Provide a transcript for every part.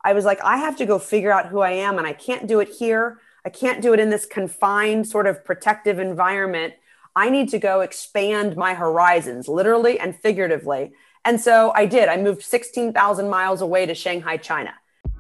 I was like, I have to go figure out who I am, and I can't do it here. I can't do it in this confined, sort of protective environment. I need to go expand my horizons, literally and figuratively. And so I did. I moved 16,000 miles away to Shanghai, China.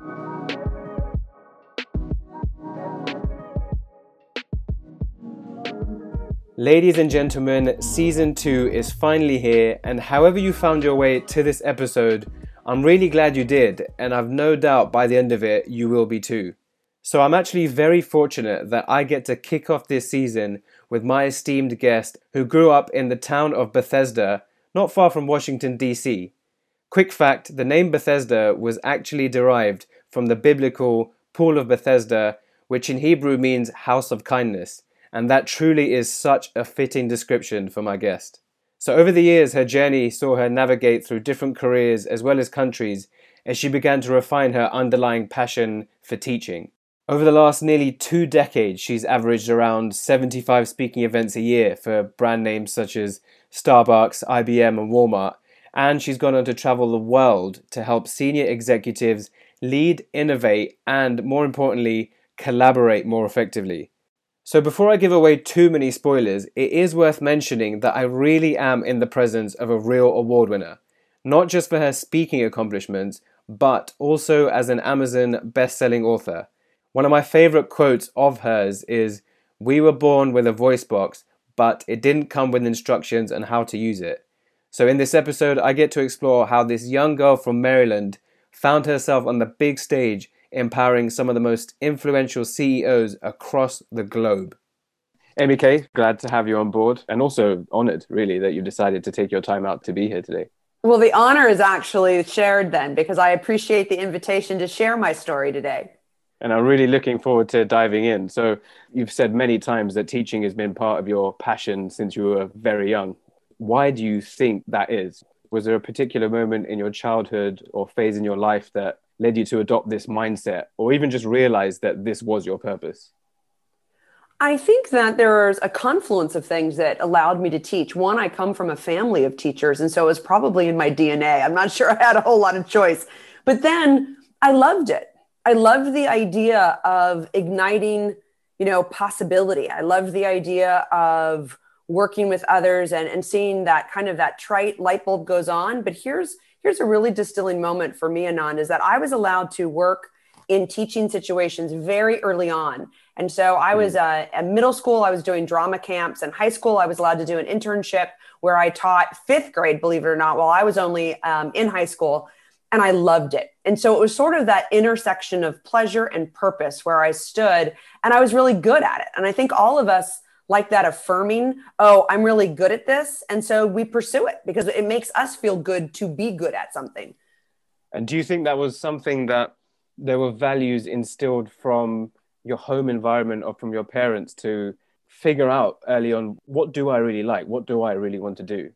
Ladies and gentlemen, season 2 is finally here, and however you found your way to this episode, I'm really glad you did, and I've no doubt by the end of it, you will be too. So I'm actually very fortunate that I get to kick off this season with my esteemed guest who grew up in the town of Bethesda, not far from Washington, D.C. Quick fact, the name Bethesda was actually derived from the biblical Pool of Bethesda, which in Hebrew means house of kindness. And that truly is such a fitting description for my guest. So over the years, her journey saw her navigate through different careers as well as countries as she began to refine her underlying passion for teaching. Over the last nearly 2 decades, she's averaged around 75 speaking events a year for brand names such as Starbucks, IBM, and Walmart. And she's gone on to travel the world to help senior executives lead, innovate, and more importantly, collaborate more effectively. So before I give away too many spoilers, it is worth mentioning that I really am in the presence of a real award winner. Not just for her speaking accomplishments, but also as an Amazon best-selling author. One of my favorite quotes of hers is, "We were born with a voice box, but it didn't come with instructions on how to use it." So in this episode, I get to explore how this young girl from Maryland found herself on the big stage empowering some of the most influential CEOs across the globe. Amy Kay, glad to have you on board, and also honored, really, that you decided to take your time out to be here today. Well, the honor is actually shared then, because I appreciate the invitation to share my story today. And I'm really looking forward to diving in. So you've said many times that teaching has been part of your passion since you were very young. Why do you think that is? Was there a particular moment in your childhood or phase in your life that led you to adopt this mindset, or even just realize that this was your purpose? I think that there's a confluence of things that allowed me to teach. One, I come from a family of teachers, and so it was probably in my DNA. I'm not sure I had a whole lot of choice. But then I loved it. I loved the idea of igniting, possibility. I loved the idea of working with others and seeing that kind of that trite light bulb goes on. But here's a really distilling moment for me, Anand, is that I was allowed to work in teaching situations very early on. And so I was at middle school, I was doing drama camps, and high school, I was allowed to do an internship where I taught 5th grade, believe it or not, while I was only in high school. And I loved it. And so it was sort of that intersection of pleasure and purpose where I stood, and I was really good at it. And I think all of us like that affirming, oh, I'm really good at this. And so we pursue it because it makes us feel good to be good at something. And do you think that was something that there were values instilled from your home environment or from your parents to figure out early on, what do I really like? What do I really want to do?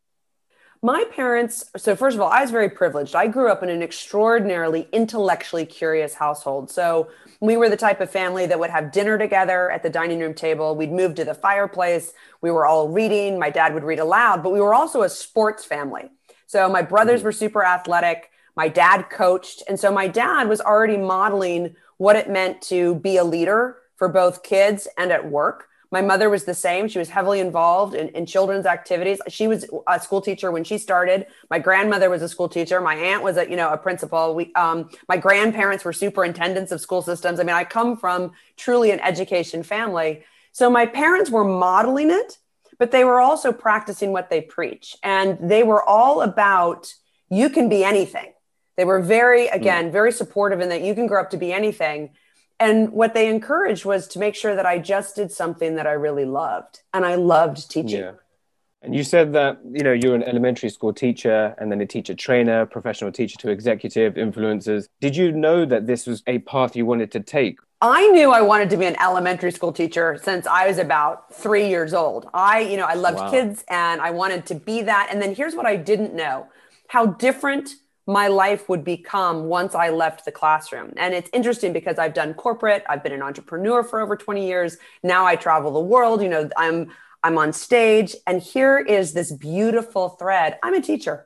My parents, so first of all, I was very privileged. I grew up in an extraordinarily intellectually curious household. So we were the type of family that would have dinner together at the dining room table. We'd move to the fireplace. We were all reading. My dad would read aloud, but we were also a sports family. So my brothers were super athletic. My dad coached. And so my dad was already modeling what it meant to be a leader for both kids and at work. My mother was the same. She was heavily involved in children's activities. She was a school teacher when she started. My grandmother was a school teacher. My aunt was a principal. My grandparents were superintendents of school systems. I mean, I come from truly an education family. So my parents were modeling it, but they were also practicing what they preach. And they were all about, you can be anything. They were very supportive in that you can grow up to be anything. And what they encouraged was to make sure that I just did something that I really loved. And I loved teaching. Yeah. And you said that, you're an elementary school teacher and then a teacher trainer, professional teacher to executive influencers. Did you know that this was a path you wanted to take? I knew I wanted to be an elementary school teacher since I was about 3 years old. I loved kids and I wanted to be that. And then here's what I didn't know, how different my life would become once I left the classroom. And it's interesting because I've done corporate, I've been an entrepreneur for over 20 years. Now I travel the world, I'm on stage, and here is this beautiful thread. I'm a teacher.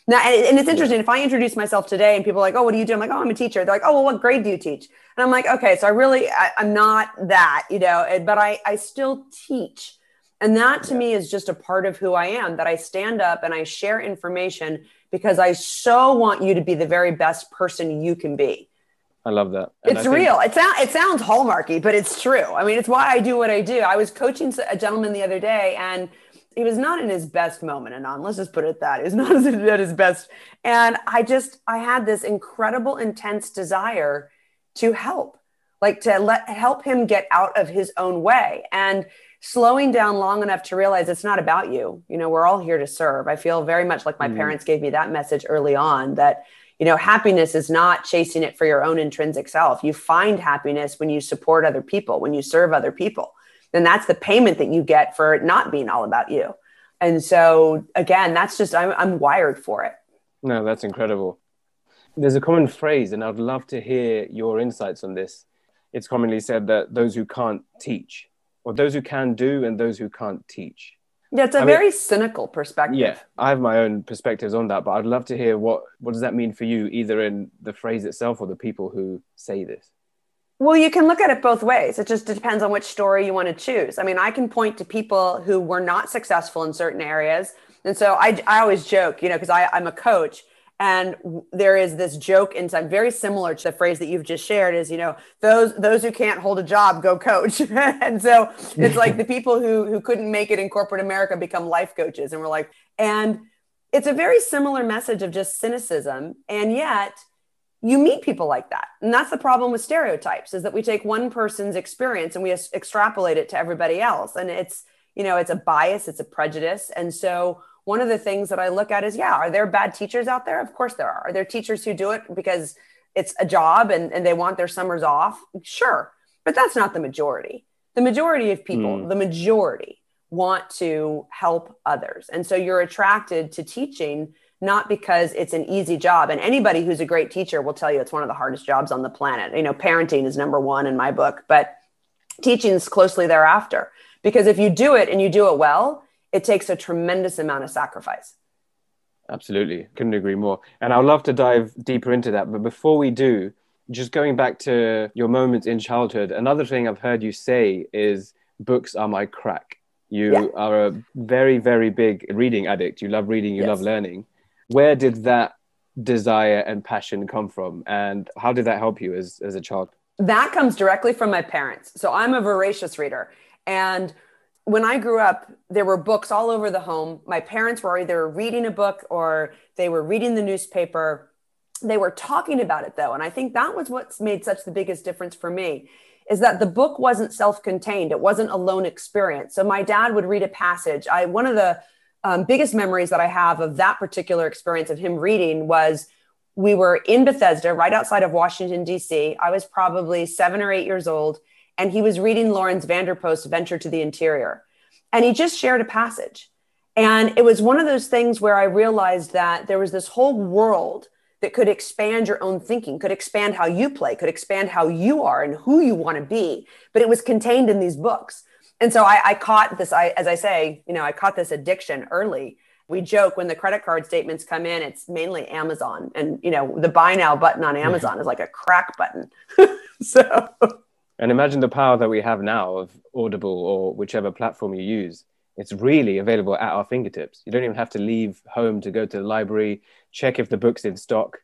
Now, and it's Yeah. interesting. If I introduce myself today and people are like, oh, what do you do? I'm like, oh, I'm a teacher. They're like, oh, well, what grade do you teach? And I'm like, okay, so I'm not that, but I still teach. And that to Yeah. me is just a part of who I am, that I stand up and I share information because I so want you to be the very best person you can be. I love that. And It's I think, real. It sounds hallmarky, but it's true. I mean, it's why I do what I do. I was coaching a gentleman the other day, and he was not in his best moment. And on, let's just put it that he was not at his best. And I had this incredible, intense desire to help, like to help him get out of his own way, and slowing down long enough to realize it's not about you. We're all here to serve. I feel very much like my parents gave me that message early on, that happiness is not chasing it for your own intrinsic self. You find happiness when you support other people, when you serve other people. And that's the payment that you get for it not being all about you. And so, again, that's just, I'm wired for it. no, that's incredible. There's a common phrase, and I'd love to hear your insights on this. It's commonly said that those who can't teach, or those who can do and those who can't teach. Yeah, it's a very cynical perspective. Yeah, I have my own perspectives on that, but I'd love to hear what does that mean for you, either in the phrase itself or the people who say this? Well, you can look at it both ways. It just depends on which story you want to choose. I mean, I can point to people who were not successful in certain areas. And so I always joke, because I'm a coach. And there is this joke inside, very similar to the phrase that you've just shared, is, those who can't hold a job, go coach. And so it's like the people who couldn't make it in corporate America become life coaches. And we're like, and it's a very similar message of just cynicism. And yet you meet people like that. And that's the problem with stereotypes, is that we take one person's experience and we extrapolate it to everybody else. And it's a bias, it's a prejudice. And so one of the things that I look at is, are there bad teachers out there? Of course there are. Are there teachers who do it because it's a job and they want their summers off? Sure. But that's not the majority. The majority of people, the majority want to help others. And so you're attracted to teaching, not because it's an easy job. And anybody who's a great teacher will tell you it's one of the hardest jobs on the planet. Parenting is number one in my book, but teaching is closely thereafter. Because if you do it and you do it well, it takes a tremendous amount of sacrifice. Absolutely. Couldn't agree more. And I'd love to dive deeper into that. But before we do, just going back to your moments in childhood, another thing I've heard you say is books are my crack. You are a very, very big reading addict. You love reading, you love learning. Where did that desire and passion come from? And how did that help you as a child? That comes directly from my parents. So I'm a voracious reader. And when I grew up, there were books all over the home. My parents were either reading a book or they were reading the newspaper. They were talking about it, though. And I think that was what's made such the biggest difference for me, is that the book wasn't self-contained. It wasn't a lone experience. So my dad would read a passage. One of the biggest memories that I have of that particular experience of him reading was, we were in Bethesda, right outside of Washington, D.C. I was probably 7 or 8 years old. And he was reading Lawrence Vanderpost's Venture to the Interior. And he just shared a passage. And it was one of those things where I realized that there was this whole world that could expand your own thinking, could expand how you play, could expand how you are and who you want to be. But it was contained in these books. And so I caught this, as I say, I caught this addiction early. We joke when the credit card statements come in, it's mainly Amazon. And, the buy now button on Amazon is like a crack button. So... And imagine the power that we have now of Audible or whichever platform you use. It's really available at our fingertips. You don't even have to leave home to go to the library, check if the book's in stock.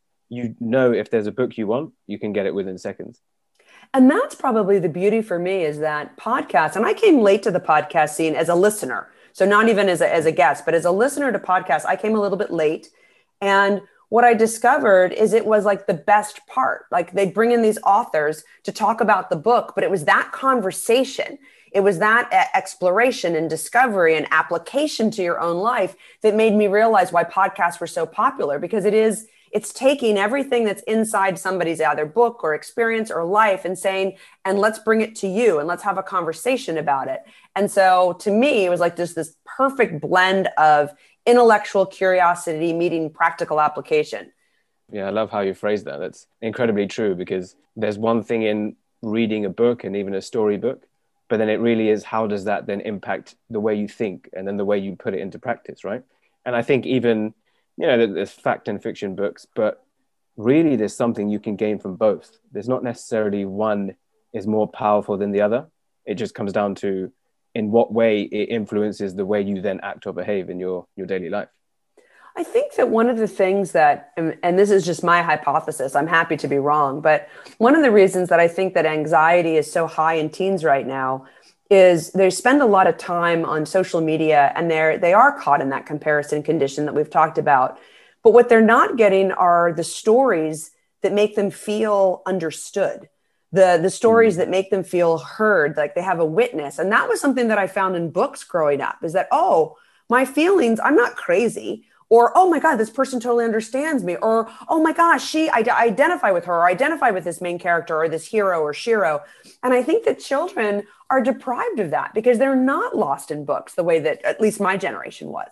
If there's a book you want, you can get it within seconds. And that's probably the beauty for me, is that podcasts, and I came late to the podcast scene as a listener. So not even as a guest, but as a listener to podcasts, I came a little bit late. And what I discovered is it was like the best part. Like they'd bring in these authors to talk about the book, but it was that conversation. It was that exploration and discovery and application to your own life that made me realize why podcasts were so popular, because it's taking everything that's inside somebody's either book or experience or life and saying, and let's bring it to you and let's have a conversation about it. And so to me, it was like just this perfect blend of intellectual curiosity meeting practical application. Yeah, I love how you phrase that. That's incredibly true, because there's one thing in reading a book and even a storybook, but then it really is, how does that then impact the way you think and then the way you put it into practice, right? And I think even there's fact and fiction books, but really there's something you can gain from both. There's not necessarily one is more powerful than the other. It just comes down to in what way it influences the way you then act or behave in your daily life. I think that one of the things that, and this is just my hypothesis, I'm happy to be wrong, but one of the reasons that I think that anxiety is so high in teens right now is they spend a lot of time on social media, and they are caught in that comparison condition that we've talked about. But what they're not getting are the stories that make them feel understood, the stories that make them feel heard, like they have a witness. And that was something that I found in books growing up, is that, oh, my feelings, I'm not crazy. Or, oh my God, this person totally understands me. Or, oh my gosh, I identify with her, or identify with this main character or this hero or shiro. And I think that children are deprived of that because they're not lost in books the way that at least my generation was.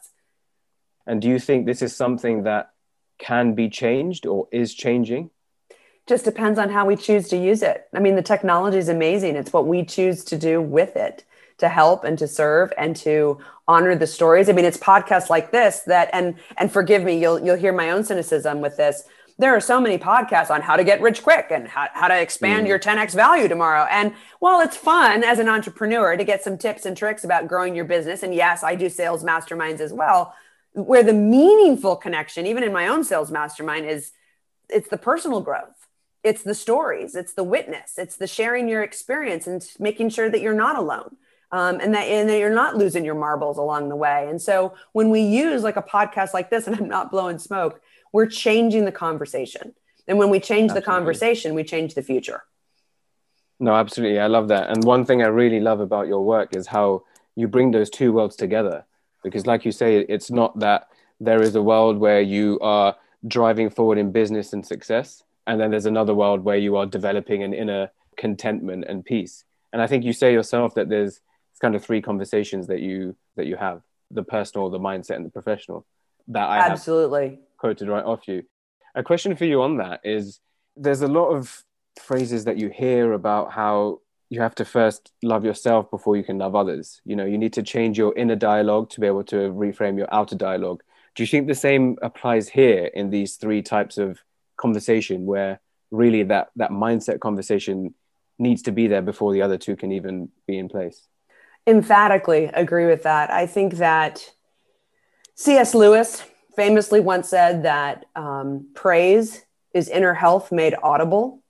And do you think this is something that can be changed or is changing? Just depends on how we choose to use it. I mean, the technology is amazing. It's what we choose to do with it, to help and to serve and to honor the stories. I mean, it's podcasts like this that, and forgive me, you'll hear my own cynicism with this. There are so many podcasts on how to get rich quick and how to expand your 10x value tomorrow. And while it's fun as an entrepreneur to get some tips and tricks about growing your business, and yes, I do sales masterminds as well, where the meaningful connection, even in my own sales mastermind, is it's the personal growth. It's the stories, it's the witness, it's the sharing your experience and making sure that you're not alone. And that you're not losing your marbles along the way. And so when we use like a podcast like this, and I'm not blowing smoke, we're changing the conversation. And when we change the conversation, we change the future. No, absolutely. I love that. And one thing I really love about your work is how you bring those two worlds together. Because like you say, it's not that there is a world where you are driving forward in business and success, and then there's another world where you are developing an inner contentment and peace. And I think you say yourself that there's kind of three conversations that you have: the personal, the mindset, and the professional, that I absolutely have quoted right off you. A question for you on that is, there's a lot of phrases that you hear about how you have to first love yourself before you can love others. You need to change your inner dialogue to be able to reframe your outer dialogue. Do you think the same applies here in these three types of conversation, where really that mindset conversation needs to be there before the other two can even be in place? Emphatically agree with that. I think that C.S. Lewis famously once said that praise is inner health made audible.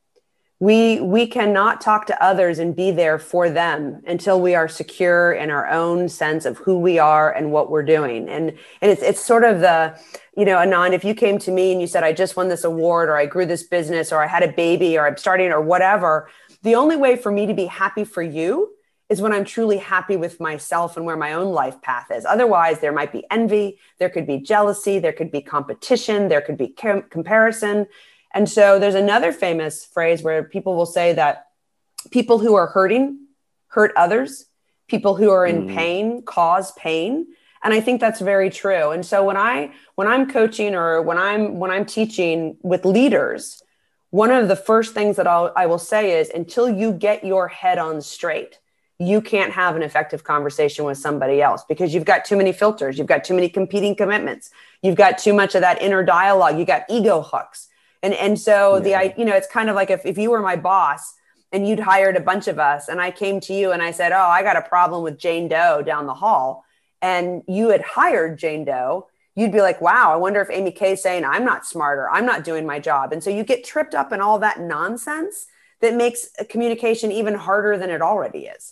We cannot talk to others and be there for them until we are secure in our own sense of who we are and what we're doing. And it's sort of the, Anand, if you came to me and you said, I just won this award, or I grew this business, or I had a baby, or I'm starting, or whatever, the only way for me to be happy for you is when I'm truly happy with myself and where my own life path is. Otherwise, there might be envy, there could be jealousy, there could be competition, there could be comparison. And so there's another famous phrase where people will say that people who are hurting hurt others. People who are in pain cause pain. And I think that's very true. And so when I'm coaching or when I'm teaching with leaders, one of the first things that I will say is, until you get your head on straight, you can't have an effective conversation with somebody else, because you've got too many filters. You've got too many competing commitments. You've got too much of that inner dialogue. You got ego hooks. And so it's kind of like if you were my boss and you'd hired a bunch of us and I came to you and I said, oh, I got a problem with Jane Doe down the hall, and you had hired Jane Doe, you'd be like, wow, I wonder if Amy Kay's saying I'm not smarter, I'm not doing my job. And so you get tripped up in all that nonsense that makes communication even harder than it already is.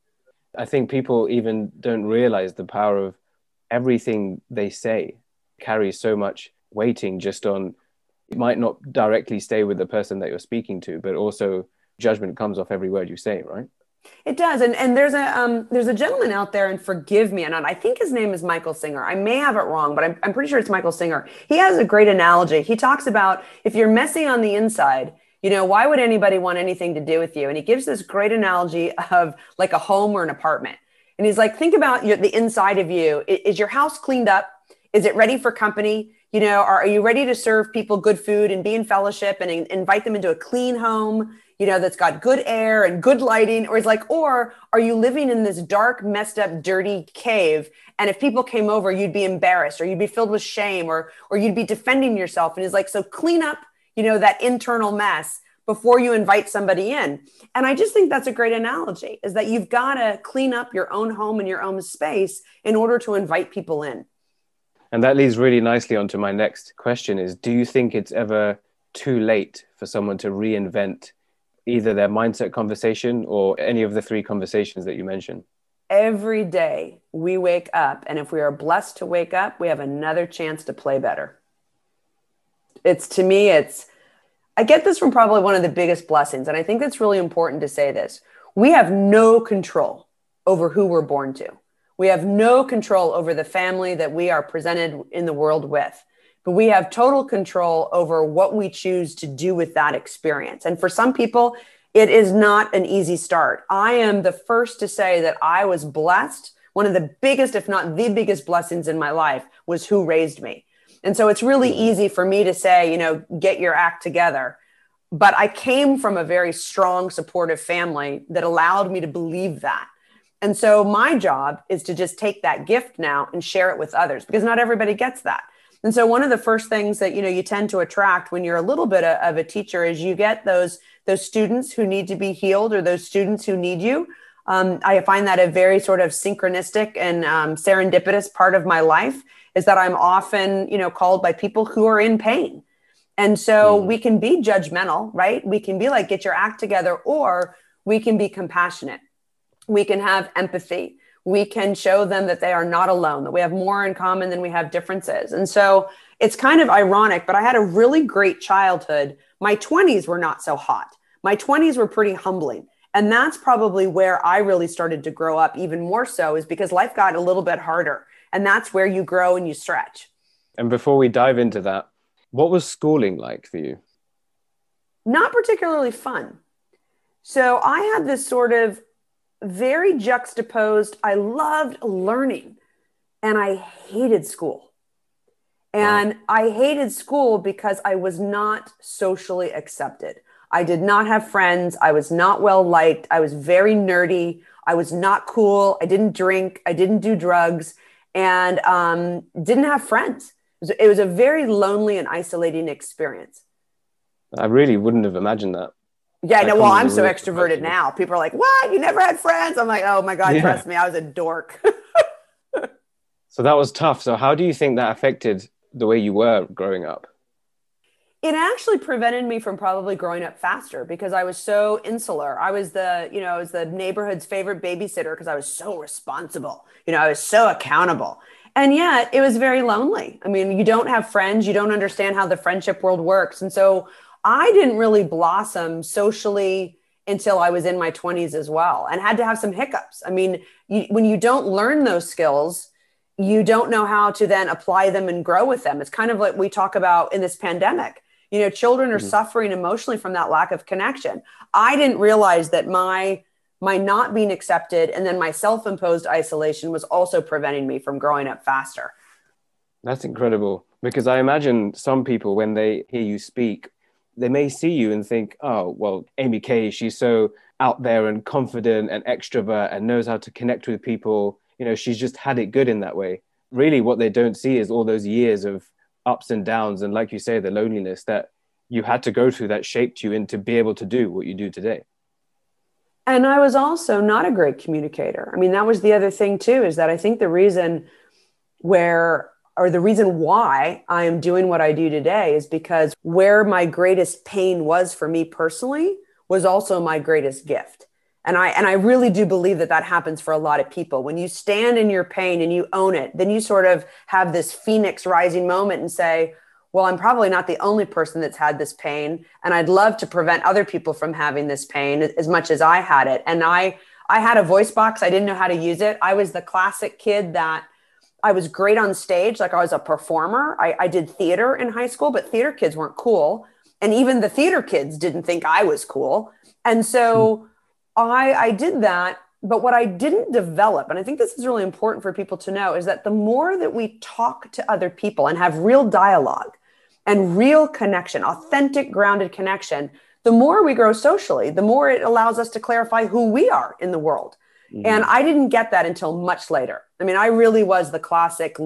I think people even don't realize the power of everything they say carries so much weighting just on, it might not directly stay with the person that you're speaking to, but also judgment comes off every word you say, right? It does. And there's a gentleman out there, and forgive me, and I think his name is Michael Singer. I may have it wrong, but I'm pretty sure it's Michael Singer. He has a great analogy. He talks about, if you're messy on the inside, why would anybody want anything to do with you? And he gives this great analogy of like a home or an apartment. And he's like, think about the inside of you. Is your house cleaned up? Is it ready for company? Are you ready to serve people good food and be in fellowship and invite them into a clean home, that's got good air and good lighting? Or are you living in this dark, messed up, dirty cave? And if people came over, you'd be embarrassed, or you'd be filled with shame, or you'd be defending yourself. And he's like, so clean up, that internal mess before you invite somebody in. And I just think that's a great analogy, is that you've got to clean up your own home and your own space in order to invite people in. And that leads really nicely onto my next question is, do you think it's ever too late for someone to reinvent either their mindset conversation or any of the three conversations that you mentioned? Every day we wake up, and if we are blessed to wake up, we have another chance to play better. I get this from probably one of the biggest blessings, and I think it's really important to say this. We have no control over who we're born to. We have no control over the family that we are presented in the world with, but we have total control over what we choose to do with that experience. And for some people, it is not an easy start. I am the first to say that I was blessed. One of the biggest, if not the biggest blessings in my life was who raised me. And so it's really easy for me to say, get your act together. But I came from a very strong, supportive family that allowed me to believe that. And so my job is to just take that gift now and share it with others, because not everybody gets that. And so one of the first things that, you tend to attract when you're a little bit of a teacher is you get those students who need to be healed, or those students who need you. I find that a very sort of synchronistic and serendipitous part of my life is that I'm often, called by people who are in pain. And so we can be judgmental, right? We can be like, get your act together, or we can be compassionate. We can have empathy. We can show them that they are not alone, that we have more in common than we have differences. And so it's kind of ironic, but I had a really great childhood. My 20s were not so hot. My 20s were pretty humbling. And that's probably where I really started to grow up even more so, is because life got a little bit harder. And that's where you grow and you stretch. And before we dive into that, what was schooling like for you? Not particularly fun. So I had this sort of very juxtaposed, I loved learning and I hated school. And I hated school because I was not socially accepted. I did not have friends. I was not well liked. I was very nerdy. I was not cool. I didn't drink. I didn't do drugs, and didn't have friends. It was a very lonely and isolating experience. I really wouldn't have imagined that. Yeah, no, well, I'm so extroverted now. People are like, what? You never had friends? I'm like, oh my God, trust me, I was a dork. So that was tough. So how do you think that affected the way you were growing up? It actually prevented me from probably growing up faster because I was so insular. I was the neighborhood's favorite babysitter because I was so responsible. I was so accountable. And yet it was very lonely. I mean, you don't have friends. You don't understand how the friendship world works. And so I didn't really blossom socially until I was in my 20s as well, and had to have some hiccups. I mean, when you don't learn those skills, you don't know how to then apply them and grow with them. It's kind of like we talk about in this pandemic. Children are suffering emotionally from that lack of connection. I didn't realize that my not being accepted and then my self-imposed isolation was also preventing me from growing up faster. That's incredible, because I imagine some people, when they hear you speak, they may see you and think, oh, well, Amy Kay, she's so out there and confident and extrovert and knows how to connect with people. She's just had it good in that way. Really, what they don't see is all those years of ups and downs. And like you say, the loneliness that you had to go through that shaped you into be able to do what you do today. And I was also not a great communicator. I mean, that was the other thing too, is that I think the reason why I am doing what I do today is because where my greatest pain was for me personally was also my greatest gift. And I really do believe that happens for a lot of people. When you stand in your pain and you own it, then you sort of have this phoenix rising moment and say, well, I'm probably not the only person that's had this pain. And I'd love to prevent other people from having this pain as much as I had it. And I had a voice box. I didn't know how to use it. I was the classic kid that I was great on stage. Like I was a performer. I did theater in high school, but theater kids weren't cool. And even the theater kids didn't think I was cool. And so I did that But what I didn't develop, and I think this is really important for people to know, is that the more that we talk to other people and have real dialogue and real connection, authentic, grounded connection, the more we grow socially, the more it allows us to clarify who we are in the world. And I didn't get that until much later. I mean, I really was the classic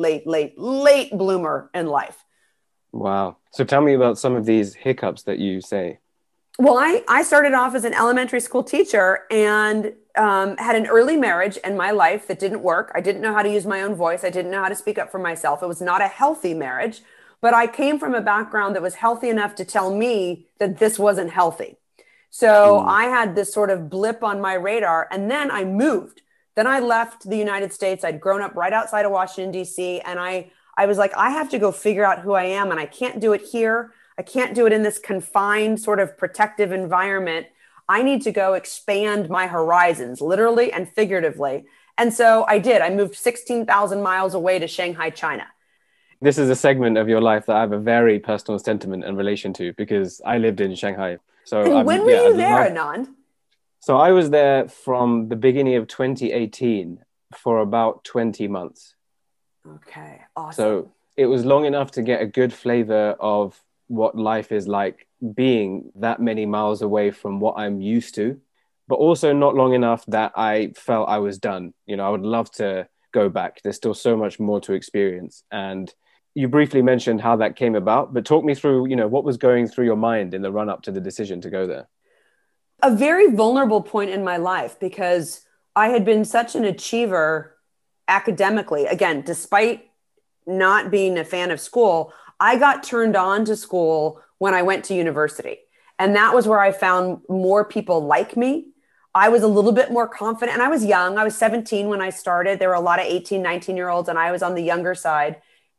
late bloomer in life. Wow. So tell me about some of these hiccups that you say. Well, I started off as an elementary school teacher and had an early marriage in my life that didn't work. I didn't know how to use my own voice. I didn't know how to speak up for myself. It was not a healthy marriage, but I came from a background that was healthy enough to tell me that this wasn't healthy. So I had this sort of blip on my radar, and then I moved. Then I left the United States. I'd grown up right outside of Washington, D.C., and I was like, I have to go figure out who I am, and I can't do it here. I can't do it in this confined sort of protective environment. I need to go expand my horizons, literally and figuratively. And so I did. I moved 16,000 miles away to Shanghai, China. This is a segment of your life that I have a very personal sentiment and relation to because I lived in Shanghai. So And when were you there, Anand? So I was there from the beginning of 2018 for about 20 months. Okay, awesome. So it was long enough to get a good flavor of what life is like being that many miles away from what I'm used to, but also not long enough that I felt I was done. You know, I would love to go back. There's still so much more to experience. And you briefly mentioned how that came about, but talk me through, you know, what was going through your mind in the run up to the decision to go there? A very vulnerable point in my life because I had been such an achiever academically. Again, despite not being a fan of school, I got turned on to school when I went to university. And that was where I found more people like me. I was a little bit more confident and I was young. I was 17 when I started. There were a lot of 18, 19-year-olds and I was on the younger side.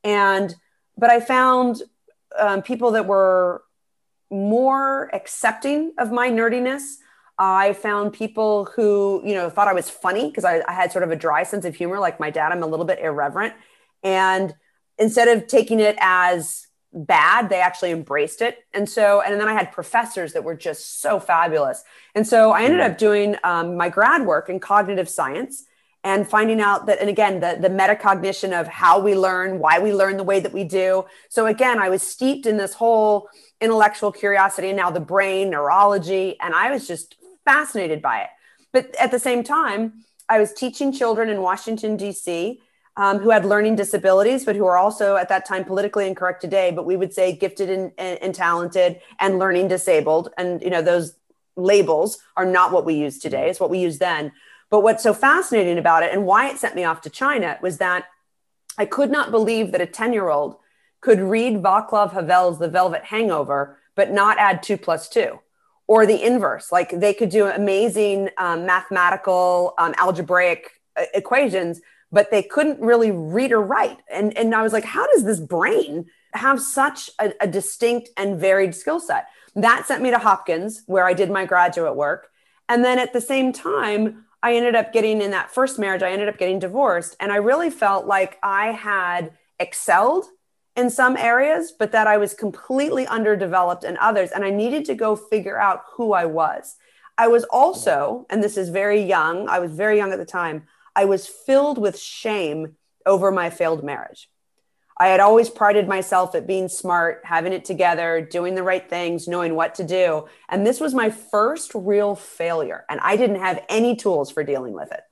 But I found people that were more accepting of my nerdiness. I found people who, you know, thought I was funny because I had sort of a dry sense of humor. Like my dad, I'm a little bit irreverent. And instead of taking it as bad, they actually embraced it. And then I had professors that were just so fabulous. And so I ended up doing my grad work in cognitive science and finding out that, and again, the metacognition of how we learn, why we learn the way that we do. So again, I was steeped in this whole intellectual curiosity and now the brain, neurology, and I was just fascinated by it. But at the same time, I was teaching children in Washington, D.C., who had learning disabilities, but who are also at that time politically incorrect today, but we would say gifted and talented and learning disabled. And, you know, those labels are not what we use today. It's what we use then. But what's so fascinating about it and why it sent me off to China was that I could not believe that a 10-year-old could read Václav Havel's The Velvet Hangover, but not add 2 + 2. Or the inverse, like they could do amazing mathematical algebraic equations, but they couldn't really read or write. And I was like, how does this brain have such a distinct and varied skill set? That sent me to Hopkins, where I did my graduate work. And then at the same time, I ended up getting, in that first marriage, I ended up getting divorced. And I really felt like I had excelled in some areas, but that I was completely underdeveloped in others. And I needed to go figure out who I was. I was also, and this is very young, I was very young at the time, I was filled with shame over my failed marriage. I had always prided myself at being smart, having it together, doing the right things, knowing what to do. And this was my first real failure. And I didn't have any tools for dealing with it.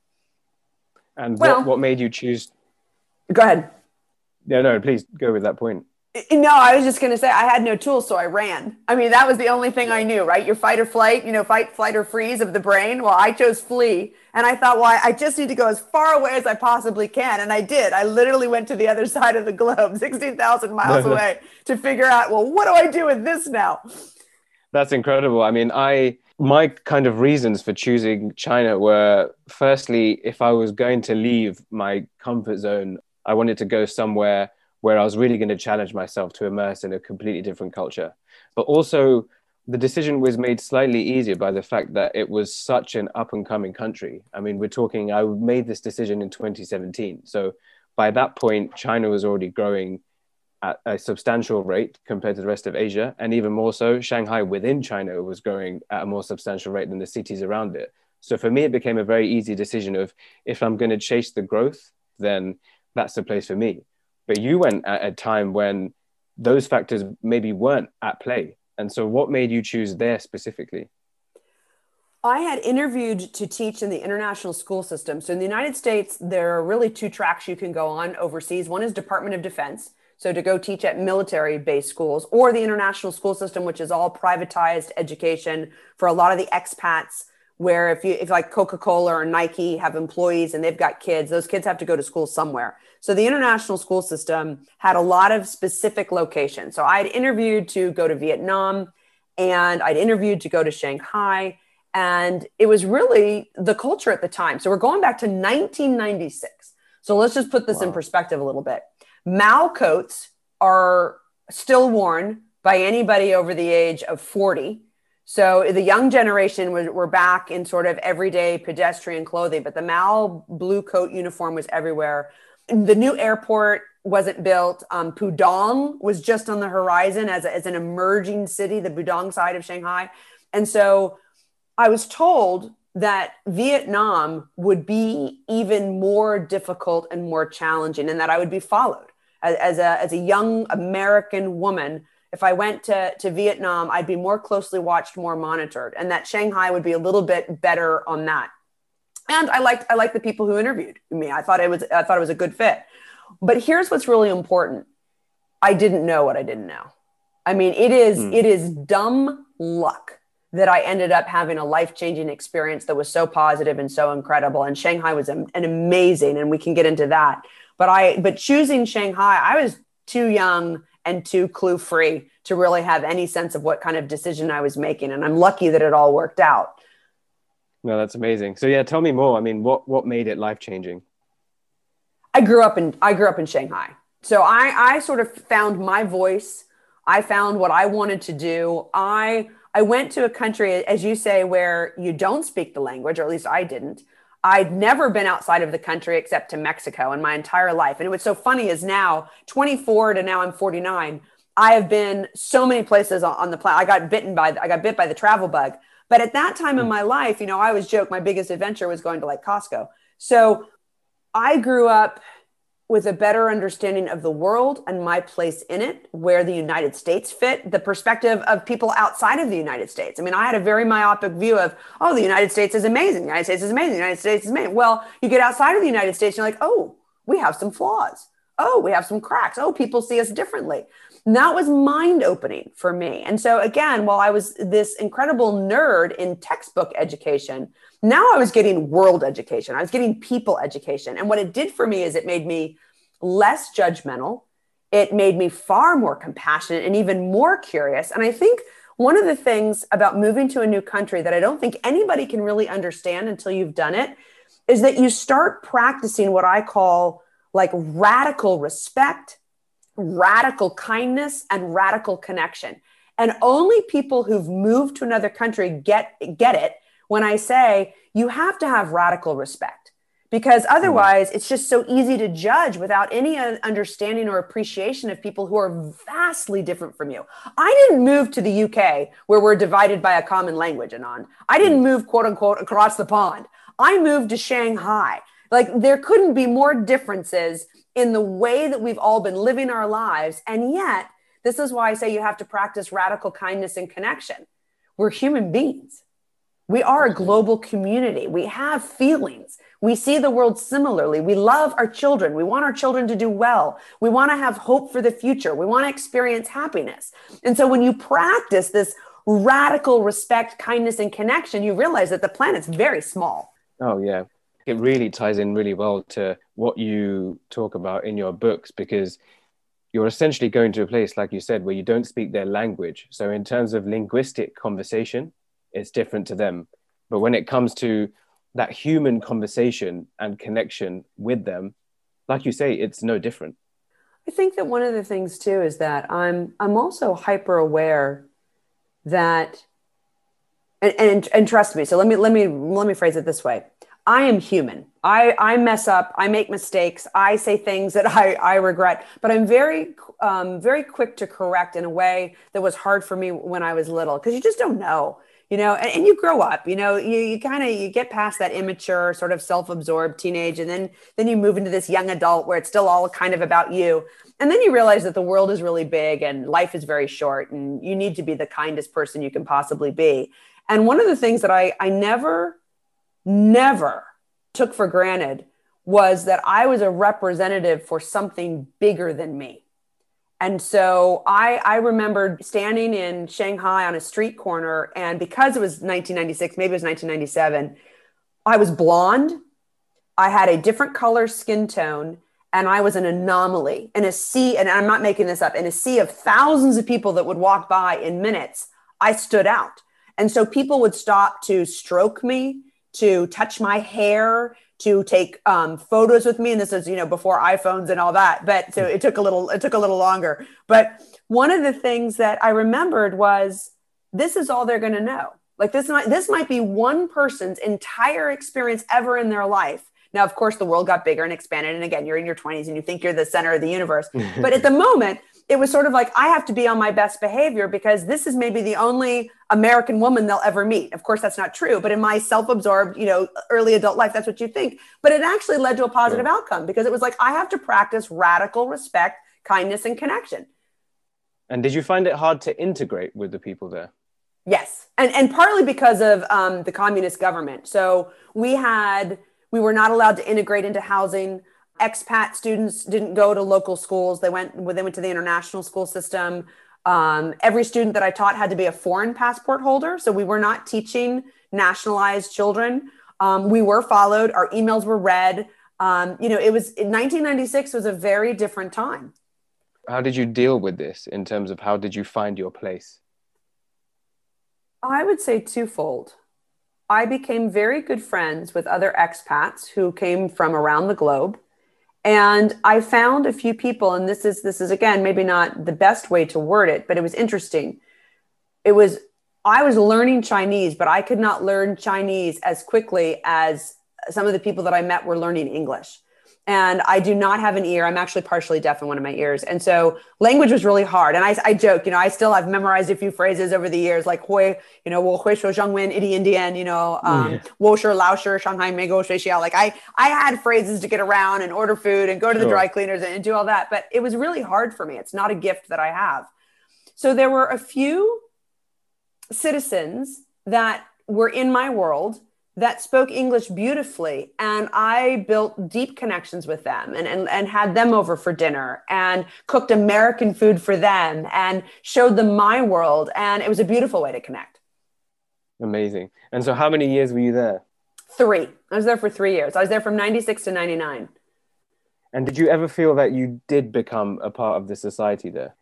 And what made you choose? Go ahead. Yeah, no, please go with that point. No, I was just going to say I had no tools, so I ran. I mean, that was the only thing I knew, right? Your fight or flight, fight, flight, or freeze of the brain. Well, I chose flee. And I thought, well, I just need to go as far away as I possibly can. And I did. I literally went to the other side of the globe, 16,000 miles away, to figure out, well, what do I do with this now? That's incredible. I mean, my kind of reasons for choosing China were, firstly, if I was going to leave my comfort zone, I wanted to go somewhere where I was really going to challenge myself to immerse in a completely different culture. But also, the decision was made slightly easier by the fact that it was such an up-and-coming country. I mean, I made this decision in 2017. So by that point, China was already growing at a substantial rate compared to the rest of Asia. And even more so, Shanghai within China was growing at a more substantial rate than the cities around it. So for me, it became a very easy decision of, if I'm going to chase the growth, then that's the place for me. But you went at a time when those factors maybe weren't at play. And so what made you choose there specifically? I had interviewed to teach in the international school system. So in the United States, there are really two tracks you can go on overseas. One is Department of Defense. So to go teach at military based schools, or the international school system, which is all privatized education for a lot of the expats, where if like Coca-Cola or Nike have employees and they've got kids, those kids have to go to school somewhere. So the international school system had a lot of specific locations. So I'd interviewed to go to Vietnam, and I'd interviewed to go to Shanghai. And it was really the culture at the time. So we're going back to 1996. So let's just put this in perspective a little bit. Mao coats are still worn by anybody over the age of 40. So the young generation were back in sort of everyday pedestrian clothing, but the Mao blue coat uniform was everywhere. The new airport wasn't built. Pudong was just on the horizon as an emerging city, the Pudong side of Shanghai. And so I was told that Vietnam would be even more difficult and more challenging, and that I would be followed as a young American woman. If I went to Vietnam, I'd be more closely watched, more monitored, and that Shanghai would be a little bit better on that. And I liked the people who interviewed me. I thought it was a good fit. But here's what's really important. I didn't know what I didn't know. I mean, it is dumb luck that I ended up having a life-changing experience that was so positive and so incredible. And Shanghai was an amazing, and we can get into that. But choosing Shanghai, I was too young and too clue-free to really have any sense of what kind of decision I was making. And I'm lucky that it all worked out. No, that's amazing. So yeah, tell me more. I mean, what made it life-changing? I grew up in Shanghai. So I sort of found my voice. I found what I wanted to do. I went to a country, as you say, where you don't speak the language, or at least I didn't. I'd never been outside of the country except to Mexico in my entire life. And what's so funny is now, 24 to now I'm 49, I have been so many places on the planet. I got bit by the travel bug. But at that time in my life, I always joke my biggest adventure was going to like Costco. So I grew up with a better understanding of the world and my place in it, where the United States fit, the perspective of people outside of the United States. I mean, I had a very myopic view of, the United States is amazing. The United States is amazing. The United States is amazing. Well, you get outside of the United States, you're like, oh, we have some flaws. Oh, we have some cracks. Oh, people see us differently. And that was mind-opening for me. And so again, while I was this incredible nerd in textbook education, now I was getting world education. I was getting people education. And what it did for me is it made me less judgmental. It made me far more compassionate and even more curious. And I think one of the things about moving to a new country that I don't think anybody can really understand until you've done it is that you start practicing what I call like radical respect, radical kindness, and radical connection. And only people who've moved to another country get it when I say you have to have radical respect, because otherwise it's just so easy to judge without any understanding or appreciation of people who are vastly different from you. I didn't move to the UK where we're divided by a common language, Anand. I didn't move, quote unquote, across the pond. I moved to Shanghai. Like, there couldn't be more differences in the way that we've all been living our lives. And yet, this is why I say you have to practice radical kindness and connection. We're human beings. We are a global community. We have feelings. We see the world similarly. We love our children. We want our children to do well. We want to have hope for the future. We want to experience happiness. And so when you practice this radical respect, kindness, and connection, you realize that the planet's very small. Oh, yeah. It really ties in really well to what you talk about in your books, because you're essentially going to a place, like you said, where you don't speak their language. So in terms of linguistic conversation, it's different to them. But when it comes to that human conversation and connection with them, like you say, it's no different. I think that one of the things too is that I'm also hyper aware that, and trust me. So let me phrase it this way. I am human. I mess up. I make mistakes. I say things that I regret, but I'm very quick to correct in a way that was hard for me when I was little, because you just don't know. and you grow up, you kind of, you get past that immature sort of self-absorbed teenage. And then you move into this young adult where it's still all kind of about you. And then you realize that the world is really big and life is very short and you need to be the kindest person you can possibly be. And one of the things that I never took for granted was that I was a representative for something bigger than me. And so I remembered standing in Shanghai on a street corner, and because it was 1996, maybe it was 1997, I was blonde, I had a different color skin tone, and I was an anomaly in a sea, and I'm not making this up, in a sea of thousands of people that would walk by in minutes. I stood out. And so people would stop to stroke me, to touch my hair, to take photos with me. And this is, before iPhones and all that. But so it took a little longer. But one of the things that I remembered was, this is all they're going to know. Like this might be one person's entire experience ever in their life. Now, of course, the world got bigger and expanded. And again, you're in your 20s and you think you're the center of the universe. But at the moment, it was sort of like, I have to be on my best behavior because this is maybe the only American woman they'll ever meet. Of course, that's not true. But in my self-absorbed, early adult life, that's what you think. But it actually led to a positive outcome because it was like, I have to practice radical respect, kindness, and connection. And did you find it hard to integrate with the people there? Yes. And partly because of the communist government. So we were not allowed to integrate into housing. Expat students didn't go to local schools. They went to the international school system. Every student that I taught had to be a foreign passport holder. So we were not teaching nationalized children. We were followed. Our emails were read. It was 1996 was a very different time. How did you deal with this in terms of how did you find your place? I would say twofold. I became very good friends with other expats who came from around the globe. And I found a few people, and this is again, maybe not the best way to word it, but it was interesting. I was learning Chinese, but I could not learn Chinese as quickly as some of the people that I met were learning English. And I do not have an ear. I'm actually partially deaf in one of my ears. And so language was really hard. And I joke, I've memorized a few phrases over the years, like, hui, wo hui shuo zhengwen, iti indian, wo shi lao shi, Shanghai mei gou shui xiao. Like I had phrases to get around and order food and go to the dry cleaners and do all that. But it was really hard for me. It's not a gift that I have. So there were a few citizens that were in my world that spoke English beautifully. And I built deep connections with them and had them over for dinner and cooked American food for them and showed them my world. And it was a beautiful way to connect. Amazing. And so how many years were you there? 3. I was there for 3 years. I was there from 96 to 99. And did you ever feel that you did become a part of the society there?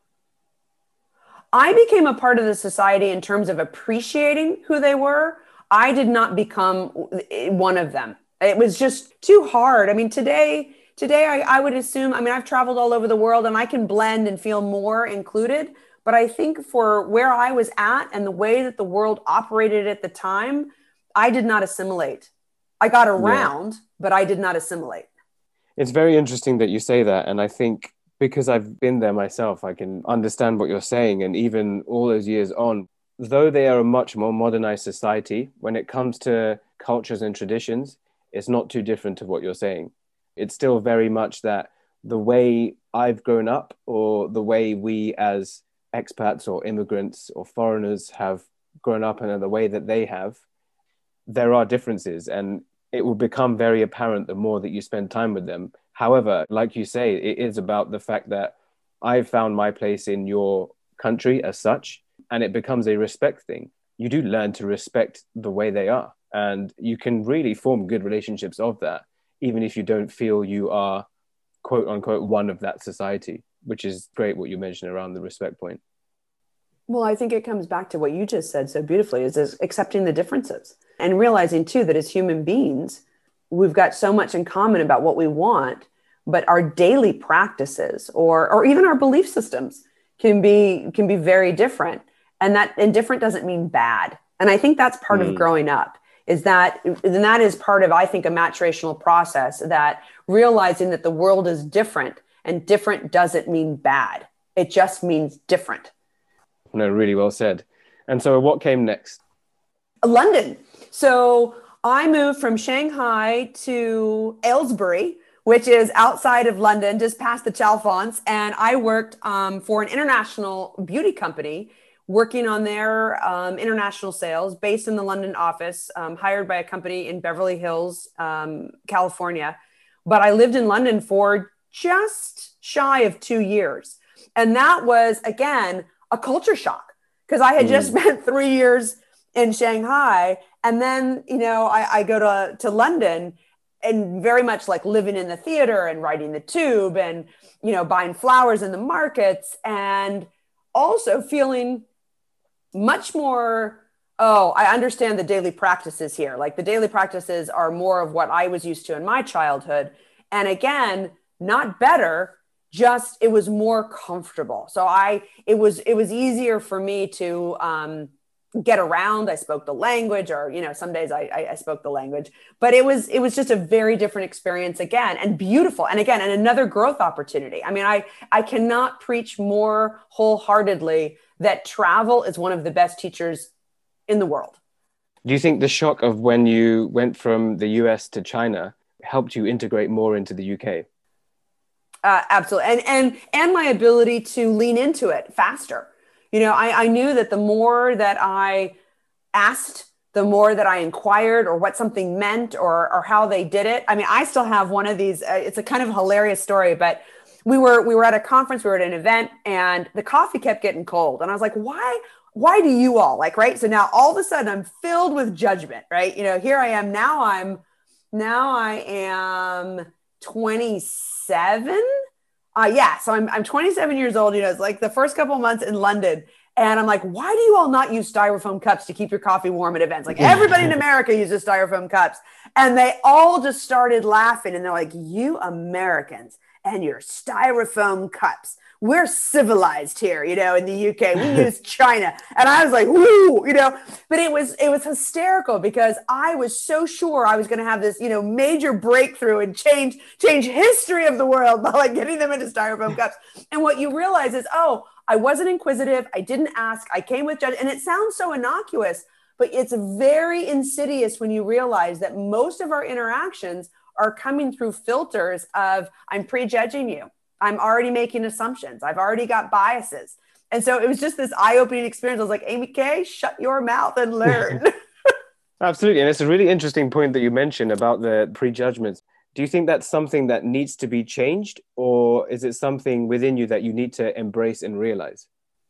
I became a part of the society in terms of appreciating who they were. I did not become one of them. It was just too hard. I mean, today I would assume, I've traveled all over the world and I can blend and feel more included. But I think for where I was at and the way that the world operated at the time, I did not assimilate. I got around, but I did not assimilate. It's very interesting that you say that. And I think because I've been there myself, I can understand what you're saying. And even all those years on, though they are a much more modernized society, when it comes to cultures and traditions, it's not too different to what you're saying. It's still very much that the way I've grown up or the way we as expats or immigrants or foreigners have grown up and the way that they have, there are differences and it will become very apparent the more that you spend time with them. However, like you say, it is about the fact that I've found my place in your country as such. And it becomes a respect thing. You do learn to respect the way they are. And you can really form good relationships of that, even if you don't feel you are, quote unquote, one of that society, which is great what you mentioned around the respect point. Well, I think it comes back to what you just said so beautifully, is accepting the differences and realizing too that as human beings, we've got so much in common about what we want, but our daily practices or even our belief systems can be very different. And different doesn't mean bad. And I think that's part of growing up and that is part of, I think, a maturational process, that realizing that the world is different and different doesn't mean bad. It just means different. No, really well said. And so what came next? London. So I moved from Shanghai to Aylesbury, which is outside of London, just past the Chalfonts. And I worked for an international beauty company, working on their international sales based in the London office, hired by a company in Beverly Hills, California. But I lived in London for just shy of 2 years. And that was, again, a culture shock because I had just spent 3 years in Shanghai. And then, I go to London and very much like living in the theater and riding the tube and, buying flowers in the markets and also feeling much more, oh, I understand the daily practices here. Like the daily practices are more of what I was used to in my childhood. And again, not better, just it was more comfortable. So it was easier for me to get around. I spoke the language, or some days I spoke the language, but it was just a very different experience again, and beautiful. And again, and another growth opportunity. I mean, I cannot preach more wholeheartedly that travel is one of the best teachers in the world. Do you think the shock of when you went from the US to China helped you integrate more into the UK? Absolutely. And my ability to lean into it faster. I knew that the more that I asked, the more that I inquired, or what something meant, or how they did it. I mean, I still have one of these, it's a kind of hilarious story, but we were at a conference, we were at an event, and the coffee kept getting cold. And I was like, why do you all right? So now all of a sudden I'm filled with judgment, right? Here I am now I am 27. So I'm 27 years old. It's like the first couple of months in London. And I'm like, why do you all not use styrofoam cups to keep your coffee warm at events? Like everybody in America uses styrofoam cups. And they all just started laughing. And they're like, you Americans and your styrofoam cups. We're civilized here, in the UK. We use China. And I was like, woo, but it was hysterical because I was so sure I was going to have this, major breakthrough and change history of the world by like getting them into styrofoam cups. And what you realize is, oh, I wasn't inquisitive. I didn't ask. I came with judgment. And it sounds so innocuous, but it's very insidious when you realize that most of our interactions are coming through filters of I'm prejudging you. I'm already making assumptions. I've already got biases. And so it was just this eye-opening experience. I was like, Amy Kay, shut your mouth and learn. Absolutely. And it's a really interesting point that you mentioned about the prejudgments. Do you think that's something that needs to be changed, or is it something within you that you need to embrace and realize?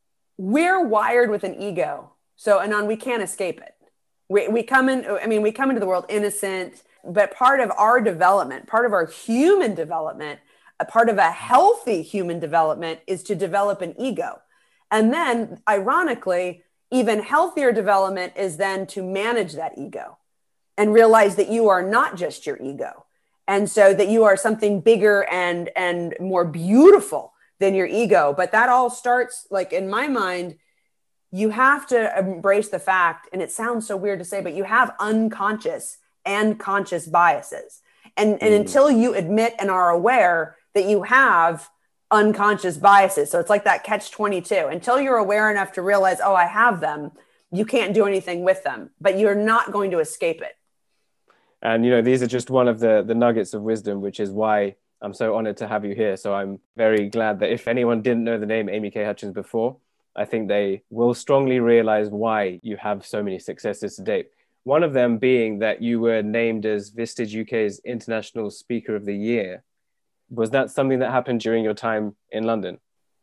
We're wired with an ego. So, Anand, we can't escape it. We come into the world innocent, but part of our development, part of our human development, a part of a healthy human development is to develop an ego. And then, ironically, even healthier development is then to manage that ego and realize that you are not just your ego. And so that you are something bigger and more beautiful than your ego. But that all starts, like in my mind, you have to embrace the fact, and it sounds so weird to say, but you have unconscious and conscious biases. And until you admit and are aware that you have unconscious biases. So it's like that catch-22. Until you're aware enough to realize, oh, I have them, you can't do anything with them, but you're not going to escape it. And, these are just one of the nuggets of wisdom, which is why I'm so honored to have you here. So I'm very glad that if anyone didn't know the name Amy Kay Hutchins before, I think they will strongly realize why you have so many successes to date. One of them being that you were named as Vistage UK's International Speaker of the Year. Was that something that happened during your time in London?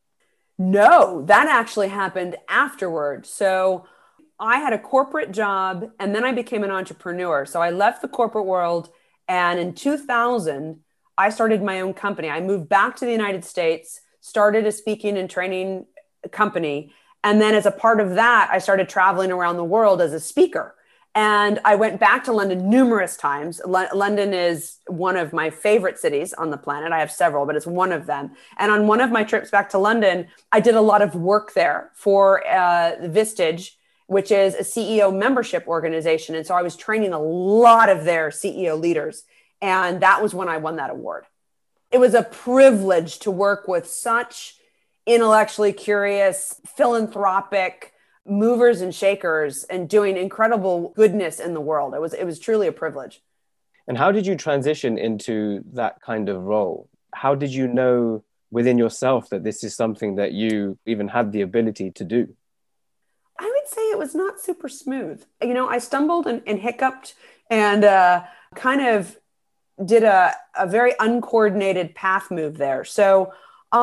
No, that actually happened afterward. So I had a corporate job and then I became an entrepreneur. So I left the corporate world, and in 2000, I started my own company. I moved back to the United States, started a speaking and training company. And then as a part of that, I started traveling around the world as a speaker. And I went back to London numerous times. London is one of my favorite cities on the planet. I have several, but it's one of them. And on one of my trips back to London, I did a lot of work there for Vistage, which is a CEO membership organization. And so I was training a lot of their CEO leaders. And that was when I won that award. It was a privilege to work with such intellectually curious, philanthropic, movers and shakers and doing incredible goodness in the world. It was truly a privilege. And how did you transition into that kind of role? How did you know within yourself that this is something that you even had the ability to do? I would say it was not super smooth. I stumbled and hiccuped and kind of did a very uncoordinated path move there. So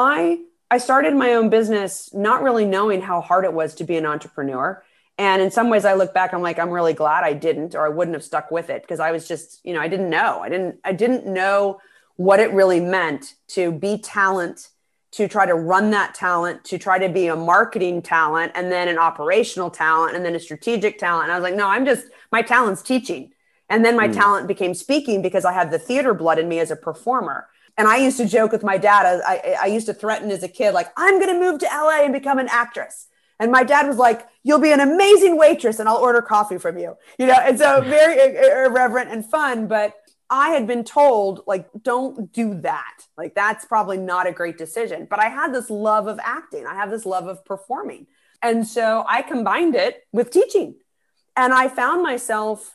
I started my own business not really knowing how hard it was to be an entrepreneur. And in some ways I look back, I'm like, I'm really glad I didn't, or I wouldn't have stuck with it, because I was just, I didn't know. I didn't know what it really meant to be talent, to try to run that talent, to try to be a marketing talent, and then an operational talent, and then a strategic talent. And I was like, no, my talent's teaching. And then my talent became speaking, because I had the theater blood in me as a performer. And I used to joke with my dad. I used to threaten as a kid, like, I'm going to move to LA and become an actress. And my dad was like, you'll be an amazing waitress and I'll order coffee from you. And so very irreverent and fun. But I had been told, like, don't do that. Like, that's probably not a great decision. But I had this love of acting. I have this love of performing. And so I combined it with teaching. And I found myself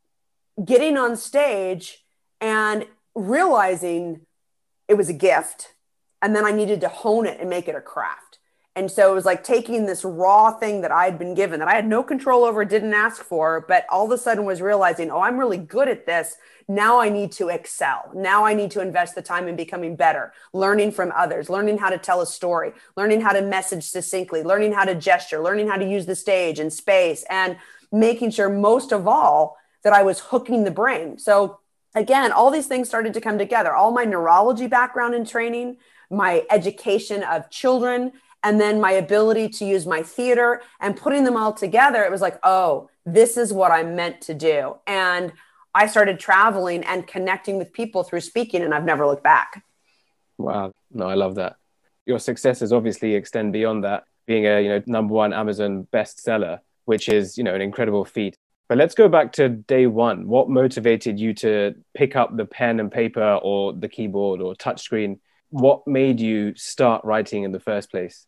getting on stage and realizing it was a gift. And then I needed to hone it and make it a craft. And so it was like taking this raw thing that I had been given that I had no control over, didn't ask for, but all of a sudden was realizing, oh, I'm really good at this. Now I need to excel. Now I need to invest the time in becoming better, learning from others, learning how to tell a story, learning how to message succinctly, learning how to gesture, learning how to use the stage and space, and making sure, most of all, that I was hooking the brain. So again, all these things started to come together. All my neurology background and training, my education of children, and then my ability to use my theater, and putting them all together, it was like, oh, this is what I'm meant to do. And I started traveling and connecting with people through speaking, and I've never looked back. Wow. No, I love that. Your successes obviously extend beyond that, being a #1 Amazon bestseller, which is an incredible feat. But let's go back to day one. What motivated you to pick up the pen and paper or the keyboard or touchscreen? What made you start writing in the first place?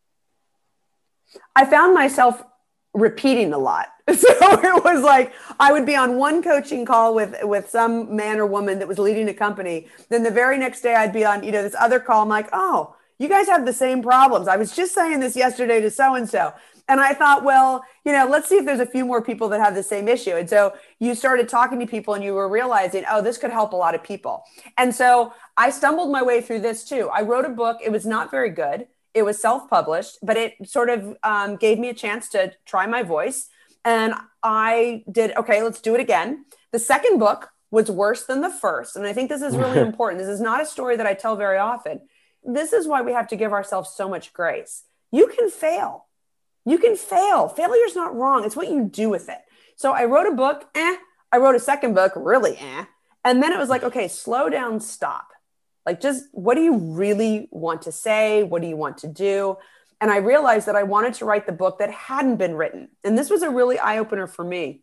I found myself repeating a lot. So it was like, I would be on one coaching call with some man or woman that was leading a company. Then the very next day I'd be on, this other call. I'm like, oh, you guys have the same problems. I was just saying this yesterday to so-and-so. And I thought, well, let's see if there's a few more people that have the same issue. And so you started talking to people and you were realizing, oh, this could help a lot of people. And so I stumbled my way through this too. I wrote a book. It was not very good. It was self-published, but it sort of gave me a chance to try my voice. And I did, okay, let's do it again. The second book was worse than the first. And I think this is really important. This is not a story that I tell very often. This is why we have to give ourselves so much grace. You can fail. You can fail. Failure's not wrong. It's what you do with it. So I wrote a book, I wrote a second book, really, And then it was like, okay, slow down, stop. Like, just what do you really want to say? What do you want to do? And I realized that I wanted to write the book that hadn't been written. And this was a really eye-opener for me.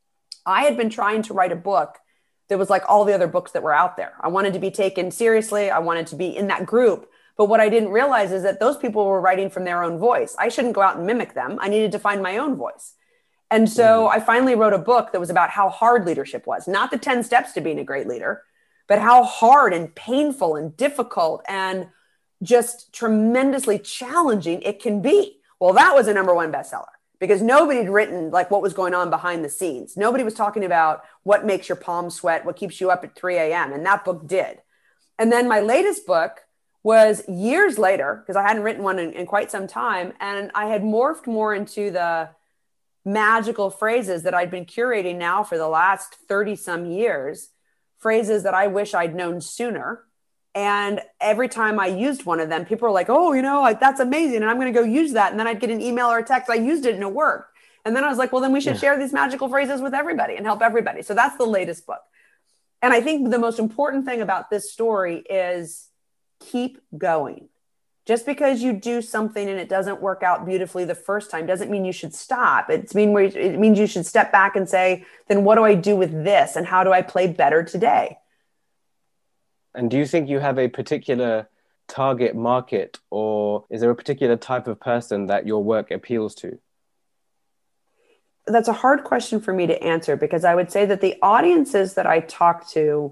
I had been trying to write a book that was like all the other books that were out there. I wanted to be taken seriously. I wanted to be in that group. But what I didn't realize is that those people were writing from their own voice. I shouldn't go out and mimic them. I needed to find my own voice. And so I finally wrote a book that was about how hard leadership was, not the 10 steps to being a great leader, but how hard and painful and difficult and just tremendously challenging it can be. Well, that was a #1 bestseller because nobody had written like what was going on behind the scenes. Nobody was talking about what makes your palms sweat, what keeps you up at 3 a.m. And that book did. And then my latest book was years later, because I hadn't written one in quite some time. And I had morphed more into the magical phrases that I'd been curating now for the last 30 some years, phrases that I wish I'd known sooner. And every time I used one of them, people were like, oh, that's amazing. And I'm going to go use that. And then I'd get an email or a text. I used it and it worked. And then I was like, well, then we should share these magical phrases with everybody and help everybody. So that's the latest book. And I think the most important thing about this story is keep going. Just because you do something and it doesn't work out beautifully the first time doesn't mean you should stop. It means you should step back and say, then what do I do with this? And how do I play better today? And do you think you have a particular target market, or is there a particular type of person that your work appeals to? that's a hard question for me to answer because I would say that the audiences that I talk to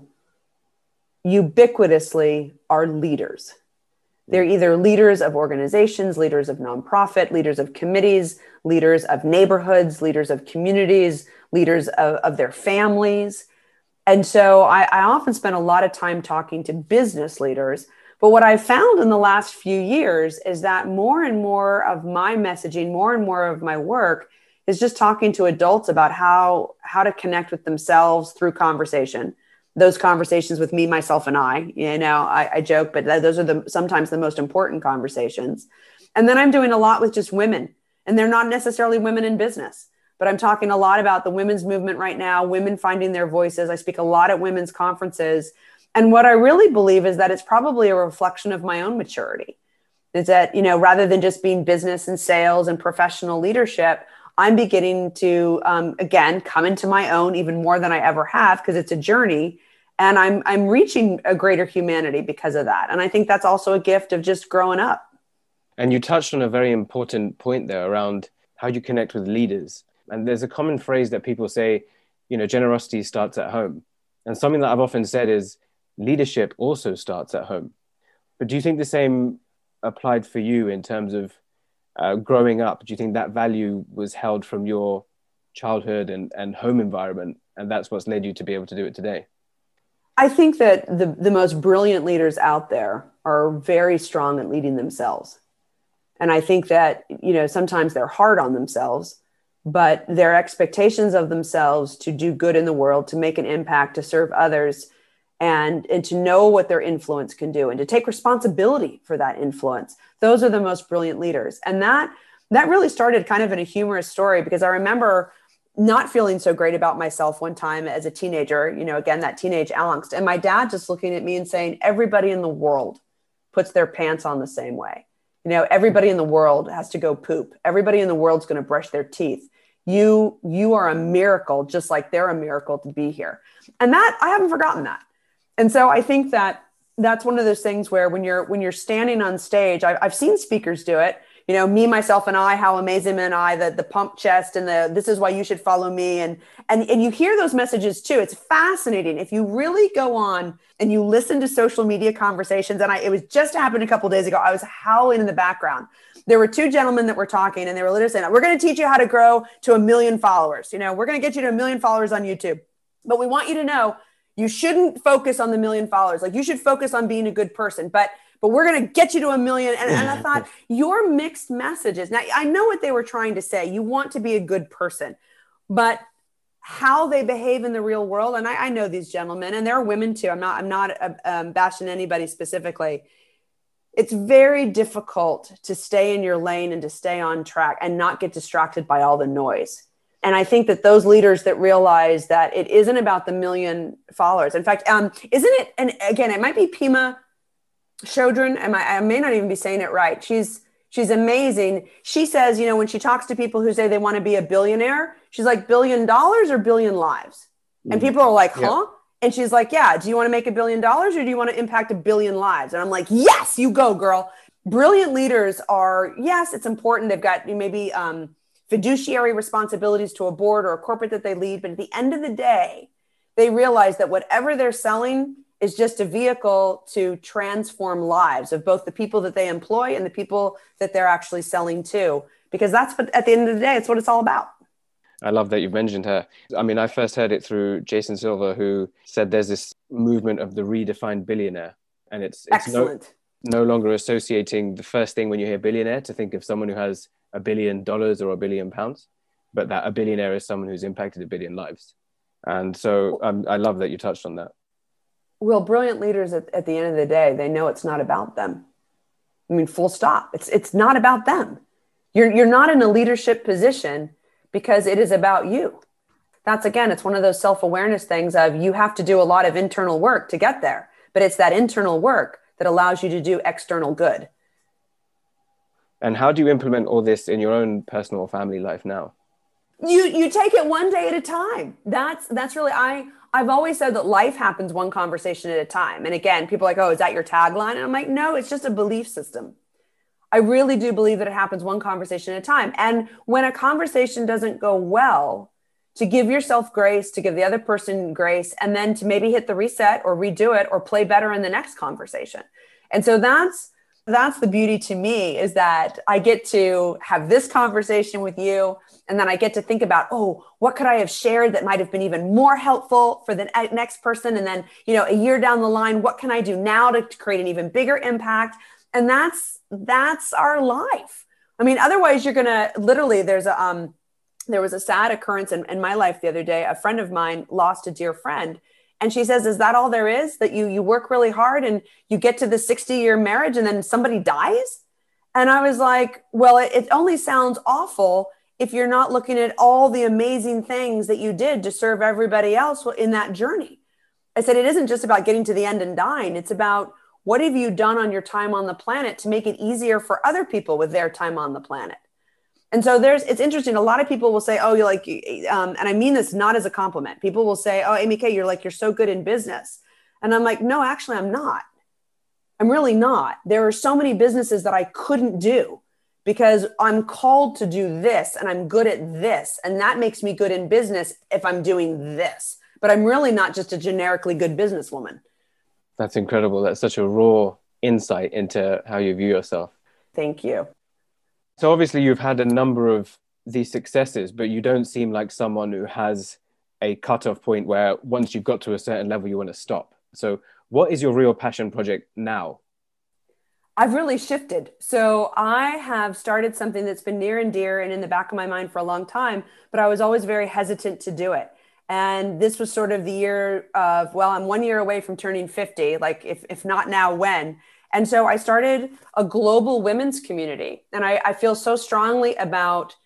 ubiquitously are leaders. They're either leaders of organizations, leaders of nonprofit, leaders of committees, leaders of neighborhoods, leaders of communities, leaders of their families. And so I often spend a lot of time talking to business leaders. But what I've found in the last few years is that more and more of my messaging, more and more of my work is just talking to adults about how to connect with themselves through conversation. Those conversations with me, myself, and I joke, but those are sometimes the most important conversations. And then I'm doing a lot with just women, and they're not necessarily women in business, but I'm talking a lot about the women's movement right now, women finding their voices. I speak a lot at women's conferences. And what I really believe is that it's probably a reflection of my own maturity. Is that, rather than just being business and sales and professional leadership, I'm beginning to, again, come into my own even more than I ever have because it's a journey. And I'm reaching a greater humanity because of that. And I think that's also a gift of just growing up. And you touched on a very important point there around how you connect with leaders. And there's a common phrase that people say, generosity starts at home. And something that I've often said is leadership also starts at home. But do you think the same applied for you in terms of growing up? Do you think that value was held from your childhood and home environment, and that's what's led you to be able to do it today? I think that the most brilliant leaders out there are very strong at leading themselves. And I think that, sometimes they're hard on themselves, but their expectations of themselves to do good in the world, to make an impact, to serve others, and to know what their influence can do and to take responsibility for that influence. Those are the most brilliant leaders. And that really started kind of in a humorous story because I remember not feeling so great about myself one time as a teenager, again, that teenage angst. And my dad just looking at me and saying, everybody in the world puts their pants on the same way. Everybody in the world has to go poop. Everybody in the world's going to brush their teeth. You are a miracle, just like they're a miracle to be here. And that, I haven't forgotten that. And so I think that that's one of those things where when you're standing on stage, I've seen speakers do it. Me, myself, and I, how amazing am I, the pump chest and this is why you should follow me. And you hear those messages too. It's fascinating. If you really go on and you listen to social media conversations, and it was just happened a couple of days ago, I was howling in the background. There were two gentlemen that were talking and they were literally saying, we're going to teach you how to grow to 1 million followers. We're going to get you to 1 million followers on YouTube, but we want you to know you shouldn't focus on the 1 million followers. Like you should focus on being a good person, but we're going to get you to 1 million. And I thought your mixed messages. Now I know what they were trying to say. You want to be a good person, but how they behave in the real world. And I know these gentlemen, and there are women too. I'm not bashing anybody specifically. It's very difficult to stay in your lane and to stay on track and not get distracted by all the noise. And I think that those leaders that realize that it isn't about the 1 million followers. In fact, isn't it? And again, it might be Pema Chodron. I may not even be saying it right. She's amazing. She says, when she talks to people who say they want to be a billionaire, she's like, $1 billion or billion lives? And people are like, huh? Yep. And she's like, yeah, do you want to make $1 billion or do you want to impact 1 billion lives? And I'm like, yes, you go, girl. Brilliant leaders are, yes, it's important. They've got maybe fiduciary responsibilities to a board or a corporate that they lead. But at the end of the day, they realize that whatever they're selling is just a vehicle to transform lives of both the people that they employ and the people that they're actually selling to. Because that's what, at the end of the day, it's what it's all about. I love that you've mentioned her. I mean, I first heard it through Jason Silva, who said there's this movement of the redefined billionaire. And it's no longer associating the first thing when you hear billionaire to think of someone who has $1 billion or £1 billion, but that a billionaire is someone who's impacted 1 billion lives. And so I love that you touched on that. Well, brilliant leaders at the end of the day, they know it's not about them. I mean, full stop. It's not about them. You're not in a leadership position because it is about you. It's one of those self-awareness things of you have to do a lot of internal work to get there, but it's that internal work that allows you to do external good. And how do you implement all this in your own personal or family life now? You take it one day at a time. That's really, I've always said that life happens one conversation at a time. And again, people are like, oh, is that your tagline? And I'm like, no, it's just a belief system. I really do believe that it happens one conversation at a time. And when a conversation doesn't go well, to give yourself grace, to give the other person grace, and then to maybe hit the reset or redo it or play better in the next conversation. And so that's the beauty to me, is that I get to have this conversation with you, and then I get to think about, oh, what could I have shared that might have been even more helpful for the next person? And then, a year down the line, what can I do now to create an even bigger impact? And that's our life. I mean, otherwise you're going to literally, there was a sad occurrence in my life the other day. A friend of mine lost a dear friend. And she says, is that all there is? That you work really hard and you get to the 60-year marriage and then somebody dies? And I was like, well, it only sounds awful if you're not looking at all the amazing things that you did to serve everybody else in that journey. I said, it isn't just about getting to the end and dying. It's about, what have you done on your time on the planet to make it easier for other people with their time on the planet? And so it's interesting. A lot of people will say, oh, you're like, and I mean this not as a compliment. People will say, oh, Amy Kay, you're so good in business. And I'm like, no, actually, I'm not. I'm really not. There are so many businesses that I couldn't do because I'm called to do this and I'm good at this. And that makes me good in business if I'm doing this. But I'm really not just a generically good businesswoman. That's incredible. That's such a raw insight into how you view yourself. Thank you. So obviously you've had a number of these successes, but you don't seem like someone who has a cutoff point where once you've got to a certain level, you want to stop. So what is your real passion project now? I've really shifted. So I have started something that's been near and dear and in the back of my mind for a long time, but I was always very hesitant to do it. And this was sort of the year of, well, I'm 1 year away from turning 50, like if not now, when? And so I started a global women's community. And I feel so strongly about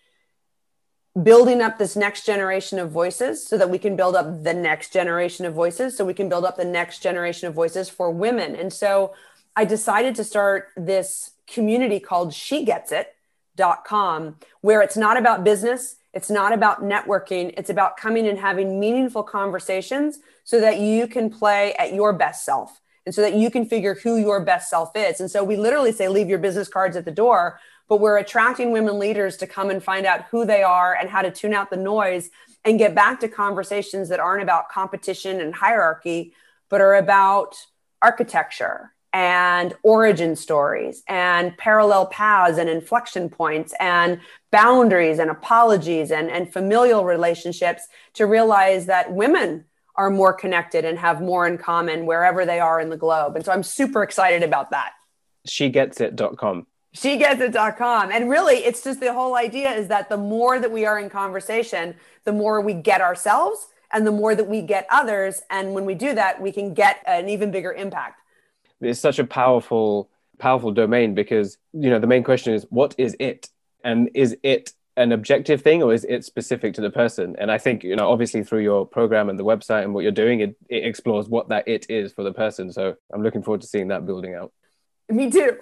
building up this next generation of voices so that we can build up the next generation of voices, so we can build up the next generation of voices for women. And so I decided to start this community called SheGetsIt.com, where it's not about business. It's not about networking. It's about coming and having meaningful conversations so that you can play at your best self and so that you can figure who your best self is. And so we literally say, leave your business cards at the door, but we're attracting women leaders to come and find out who they are and how to tune out the noise and get back to conversations that aren't about competition and hierarchy, but are about architecture and origin stories and parallel paths and inflection points and boundaries and apologies and familial relationships, to realize that women are more connected and have more in common wherever they are in the globe. And so I'm super excited about that. SheGetsIt.com. SheGetsIt.com. And really, it's just the whole idea is that the more that we are in conversation, the more we get ourselves and the more that we get others. And when we do that, we can get an even bigger impact. It's such a powerful domain because, the main question is, what is it? And is it an objective thing or is it specific to the person? And I think, obviously through your program and the website and what you're doing, it explores what that it is for the person. So I'm looking forward to seeing that building out. Me too.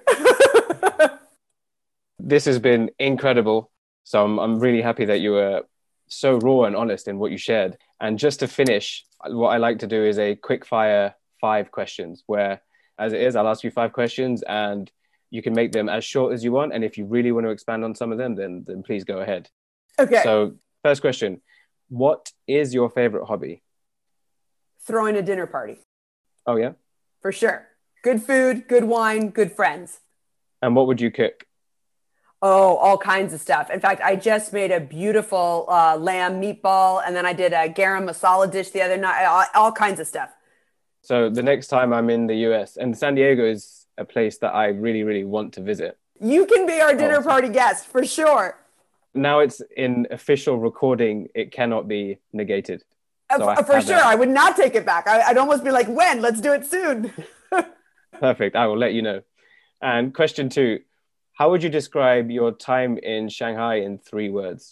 This has been incredible. So I'm really happy that you were so raw and honest in what you shared. And just to finish, what I like to do is a quick fire 5 questions where, as it is, I'll ask you 5 questions and you can make them as short as you want. And if you really want to expand on some of them, then please go ahead. Okay. So first question, what is your favorite hobby? Throwing a dinner party. Oh, yeah? For sure. Good food, good wine, good friends. And what would you cook? Oh, all kinds of stuff. In fact, I just made a beautiful lamb meatball, and then I did a garam masala dish the other night, all kinds of stuff. So the next time I'm in the US, and San Diego is a place that I really, really want to visit. You can be our dinner party guest for sure. Now it's in official recording. It cannot be negated. So for sure. I would not take it back. I'd almost be like, when? Let's do it soon. Perfect. I will let you know. And question 2, how would you describe your time in Shanghai in 3 words?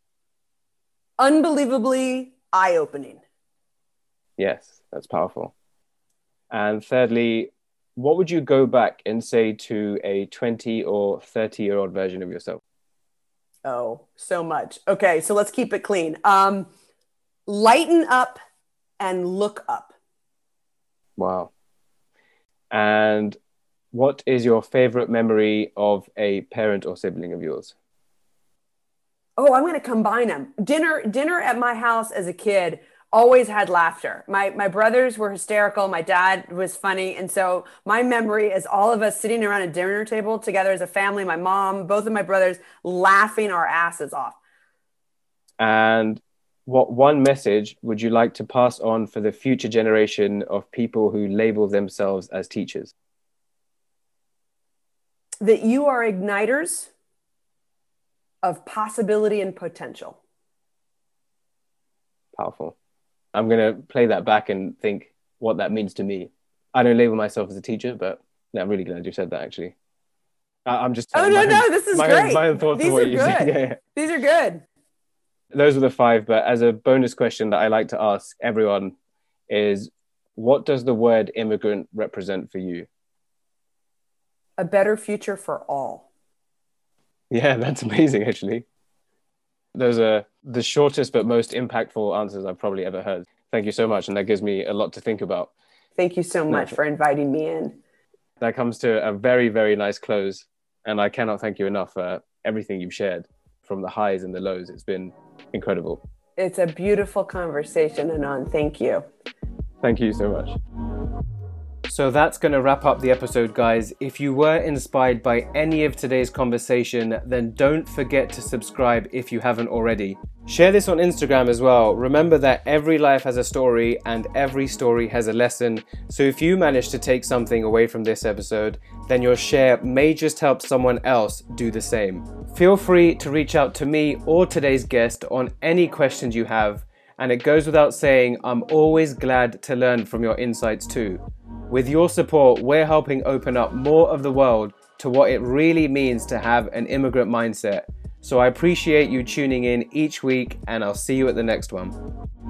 Unbelievably eye-opening. Yes, that's powerful. And thirdly, what would you go back and say to a 20 or 30-year-old version of yourself? Oh, so much. Okay, so let's keep it clean. Lighten up and look up. Wow. And What is your favorite memory of a parent or sibling of yours? Oh, I'm going to combine them. Dinner at my house as a kid always had laughter. My brothers were hysterical. My dad was funny, and so my memory is all of us sitting around a dinner table together as a family. My mom, both of my brothers, laughing our asses off. And what one message would you like to pass on for the future generation of people who label themselves as teachers? That you are igniters of possibility and potential. Powerful. I'm going to play that back and think what that means to me. I don't label myself as a teacher, but no, I'm really glad you said that, actually. I'm just... Oh, no, this is great. My own thoughts These of what are you good. said. Yeah. These are good. Those were the 5, but as a bonus question that I like to ask everyone is, what does the word immigrant represent for you? A better future for all. Yeah, that's amazing, actually. Those are the shortest but most impactful answers I've probably ever heard. Thank you so much. And that gives me a lot to think about. Thank you so much for inviting me in. That comes to a very, very nice close. And I cannot thank you enough for everything you've shared, from the highs and the lows. It's been incredible. It's a beautiful conversation, Anand. Thank you. Thank you so much. So that's going to wrap up the episode, guys. If you were inspired by any of today's conversation, then don't forget to subscribe if you haven't already. Share this on Instagram as well. Remember that every life has a story and every story has a lesson. So if you manage to take something away from this episode, then your share may just help someone else do the same. Feel free to reach out to me or today's guest on any questions you have. And it goes without saying, I'm always glad to learn from your insights too. With your support, we're helping open up more of the world to what it really means to have an immigrant mindset. So I appreciate you tuning in each week, and I'll see you at the next one.